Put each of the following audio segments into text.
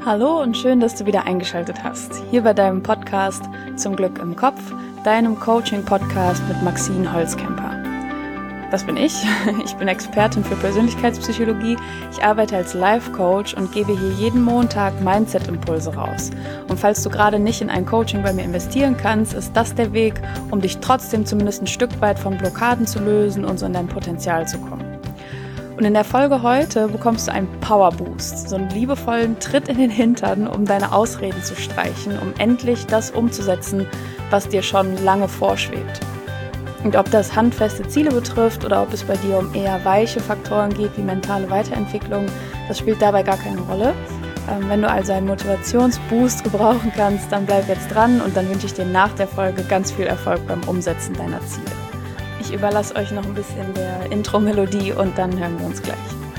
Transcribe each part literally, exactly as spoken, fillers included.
Hallo und schön, dass du wieder eingeschaltet hast. Hier bei deinem Podcast Zum Glück im Kopf, deinem Coaching-Podcast mit Maxine Holzkemper. Das bin ich. Ich bin Expertin für Persönlichkeitspsychologie. Ich arbeite als Life-Coach und gebe hier jeden Montag Mindset-Impulse raus. Und falls du gerade nicht in ein Coaching bei mir investieren kannst, ist das der Weg, um dich trotzdem zumindest ein Stück weit von Blockaden zu lösen und so in dein Potenzial zu kommen. Und in der Folge heute bekommst du einen Powerboost, so einen liebevollen Tritt in den Hintern, um deine Ausreden zu streichen, um endlich das umzusetzen, was dir schon lange vorschwebt. Und ob das handfeste Ziele betrifft oder ob es bei dir um eher weiche Faktoren geht, wie mentale Weiterentwicklung, das spielt dabei gar keine Rolle. Ähm, wenn du also einen Motivationsboost gebrauchen kannst, dann bleib jetzt dran und dann wünsche ich dir nach der Folge ganz viel Erfolg beim Umsetzen deiner Ziele. Ich überlasse euch noch ein bisschen der Intro-Melodie und dann hören wir uns gleich.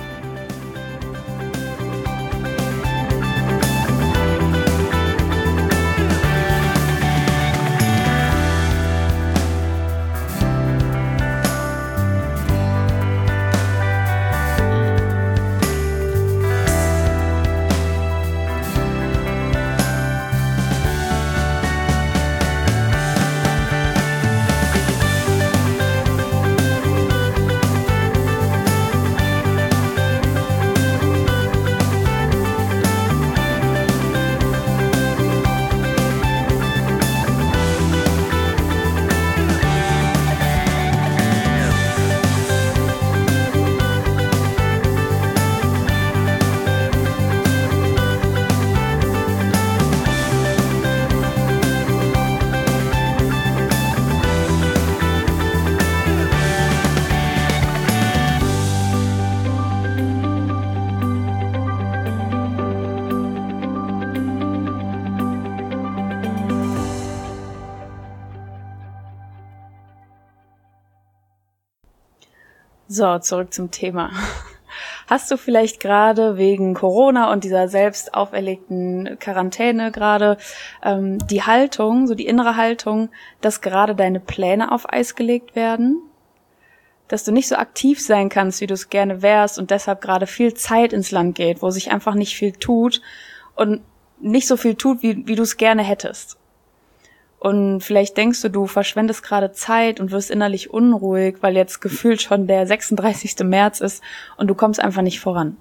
So, zurück zum Thema. Hast du vielleicht gerade wegen Corona und dieser selbst auferlegten Quarantäne gerade ähm, die Haltung, so die innere Haltung, dass gerade deine Pläne auf Eis gelegt werden? Dass du nicht so aktiv sein kannst, wie du es gerne wärst und deshalb gerade viel Zeit ins Land geht, wo sich einfach nicht viel tut und nicht so viel tut, wie, wie du es gerne hättest. Und vielleicht denkst du, du verschwendest gerade Zeit und wirst innerlich unruhig, weil jetzt gefühlt schon der sechsunddreißigste März ist und du kommst einfach nicht voran.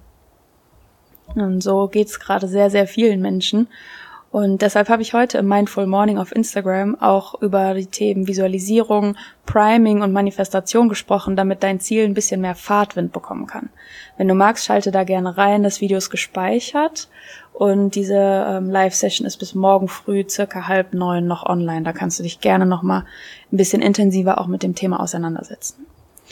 Und so geht's gerade sehr, sehr vielen Menschen. Und deshalb habe ich heute im Mindful Morning auf Instagram auch über die Themen Visualisierung, Priming und Manifestation gesprochen, damit dein Ziel ein bisschen mehr Fahrtwind bekommen kann. Wenn du magst, schalte da gerne rein, das Video ist gespeichert und diese ähm, Live-Session ist bis morgen früh circa halb neun noch online. Da kannst du dich gerne nochmal ein bisschen intensiver auch mit dem Thema auseinandersetzen.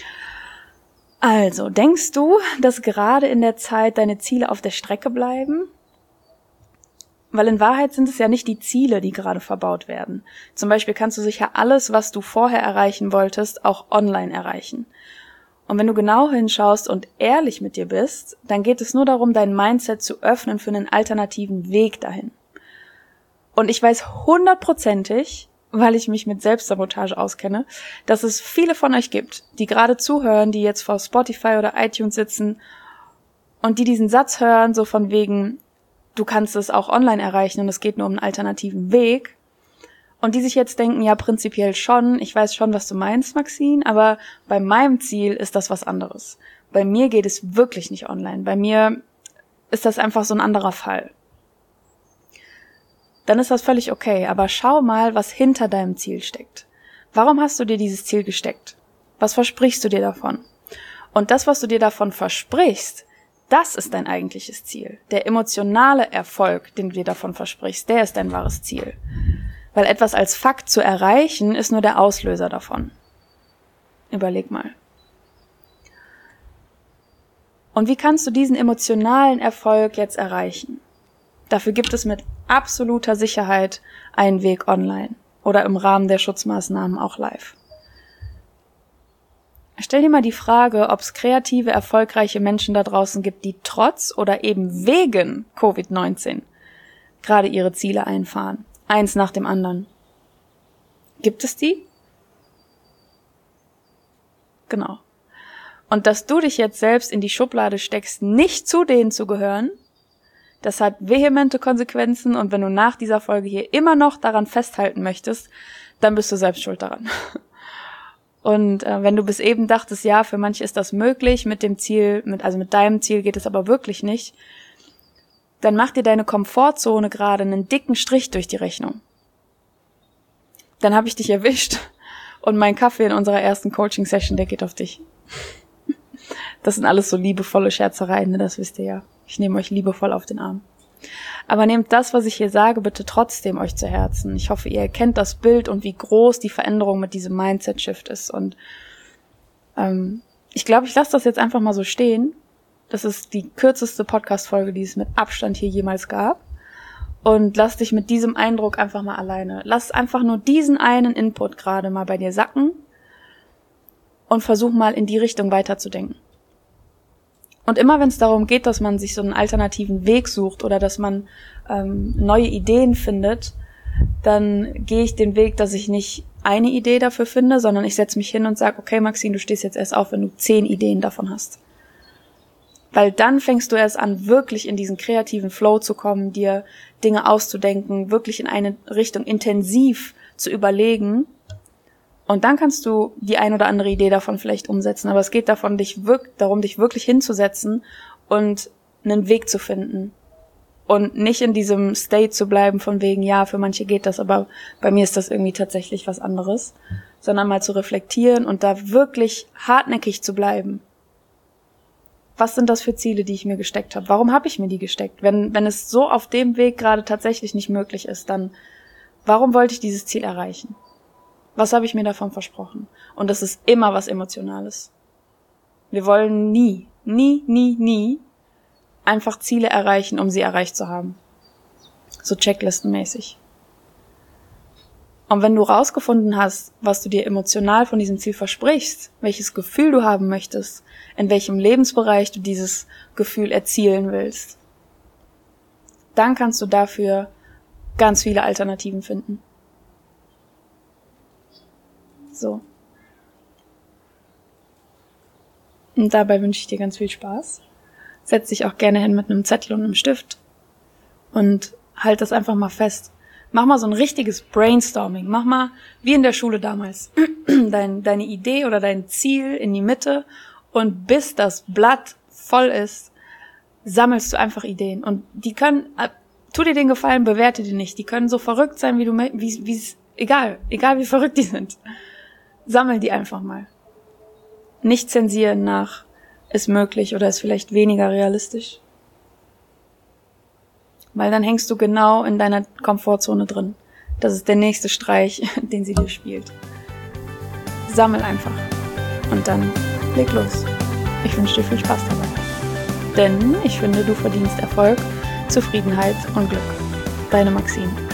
Also, denkst du, dass gerade in der Zeit deine Ziele auf der Strecke bleiben? Weil in Wahrheit sind es ja nicht die Ziele, die gerade verbaut werden. Zum Beispiel kannst du sicher alles, was du vorher erreichen wolltest, auch online erreichen. Und wenn du genau hinschaust und ehrlich mit dir bist, dann geht es nur darum, dein Mindset zu öffnen für einen alternativen Weg dahin. Und ich weiß hundertprozentig, weil ich mich mit Selbstsabotage auskenne, dass es viele von euch gibt, die gerade zuhören, die jetzt vor Spotify oder iTunes sitzen und die diesen Satz hören, so von wegen, du kannst es auch online erreichen und es geht nur um einen alternativen Weg. Und die sich jetzt denken, ja, prinzipiell schon, ich weiß schon, was du meinst, Maxine, aber bei meinem Ziel ist das was anderes. Bei mir geht es wirklich nicht online. Bei mir ist das einfach so ein anderer Fall. Dann ist das völlig okay, aber schau mal, was hinter deinem Ziel steckt. Warum hast du dir dieses Ziel gesteckt? Was versprichst du dir davon? Und das, was du dir davon versprichst, das ist dein eigentliches Ziel. Der emotionale Erfolg, den du dir davon versprichst, der ist dein wahres Ziel. Weil etwas als Fakt zu erreichen, ist nur der Auslöser davon. Überleg mal. Und wie kannst du diesen emotionalen Erfolg jetzt erreichen? Dafür gibt es mit absoluter Sicherheit einen Weg online oder im Rahmen der Schutzmaßnahmen auch live. Stell dir mal die Frage, ob es kreative, erfolgreiche Menschen da draußen gibt, die trotz oder eben wegen Covid neunzehn gerade ihre Ziele einfahren. Eins nach dem anderen. Gibt es die? Genau. Und dass du dich jetzt selbst in die Schublade steckst, nicht zu denen zu gehören, Das hat vehemente Konsequenzen und wenn du nach dieser Folge hier immer noch daran festhalten möchtest, dann bist du selbst schuld daran. Und äh, wenn du bis eben dachtest, ja, für manche ist das möglich, mit dem Ziel, mit also mit deinem Ziel geht es aber wirklich nicht, dann mach dir deine Komfortzone gerade einen dicken Strich durch die Rechnung. Dann habe ich dich erwischt und mein Kaffee in unserer ersten Coaching-Session, der geht auf dich. Das sind alles so liebevolle Scherzereien, ne? Das wisst ihr ja. Ich nehme euch liebevoll auf den Arm. Aber nehmt das, was ich hier sage, bitte trotzdem euch zu Herzen. Ich hoffe, ihr erkennt das Bild und wie groß die Veränderung mit diesem Mindset-Shift ist. Und ähm, ich glaube, ich lasse das jetzt einfach mal so stehen. Das ist die kürzeste Podcast-Folge, die es mit Abstand hier jemals gab. Und lass dich mit diesem Eindruck einfach mal alleine. Lass einfach nur diesen einen Input gerade mal bei dir sacken und versuch mal in die Richtung weiterzudenken. Und immer wenn es darum geht, dass man sich so einen alternativen Weg sucht oder dass man ähm, neue Ideen findet, dann gehe ich den Weg, dass ich nicht eine Idee dafür finde, sondern ich setze mich hin und sage, okay Maxine, du stehst jetzt erst auf, wenn du zehn Ideen davon hast. Weil dann fängst du erst an, wirklich in diesen kreativen Flow zu kommen, dir Dinge auszudenken, wirklich in eine Richtung intensiv zu überlegen. Und dann kannst du die ein oder andere Idee davon vielleicht umsetzen. Aber es geht davon, dich wirk- darum, dich wirklich hinzusetzen und einen Weg zu finden. Und nicht in diesem State zu bleiben von wegen, ja, für manche geht das, aber bei mir ist das irgendwie tatsächlich was anderes. Sondern mal zu reflektieren und da wirklich hartnäckig zu bleiben. Was sind das für Ziele, die ich mir gesteckt habe? Warum habe ich mir die gesteckt? Wenn, wenn es so auf dem Weg gerade tatsächlich nicht möglich ist, dann warum wollte ich dieses Ziel erreichen? Was habe ich mir davon versprochen? Und das ist immer was Emotionales. Wir wollen nie, nie, nie, nie einfach Ziele erreichen, um sie erreicht zu haben. So checklistenmäßig. Und wenn du rausgefunden hast, was du dir emotional von diesem Ziel versprichst, welches Gefühl du haben möchtest, in welchem Lebensbereich du dieses Gefühl erzielen willst, dann kannst du dafür ganz viele Alternativen finden. So. Und dabei wünsche ich dir ganz viel Spaß. Setz dich auch gerne hin mit einem Zettel und einem Stift und halt das einfach mal fest. Mach mal so ein richtiges Brainstorming. Mach mal, wie in der Schule damals, dein, deine Idee oder dein Ziel in die Mitte und bis das Blatt voll ist, sammelst du einfach Ideen. Und die können, tu dir den Gefallen, bewerte die nicht. Die können so verrückt sein, wie du, wie, wie, egal, egal wie verrückt die sind. Sammel die einfach mal. Nicht zensieren nach, ist möglich oder ist vielleicht weniger realistisch. Weil dann hängst du genau in deiner Komfortzone drin. Das ist der nächste Streich, den sie dir spielt. Sammel einfach. Und dann leg los. Ich wünsche dir viel Spaß dabei. Denn ich finde, du verdienst Erfolg, Zufriedenheit und Glück. Deine Maxine.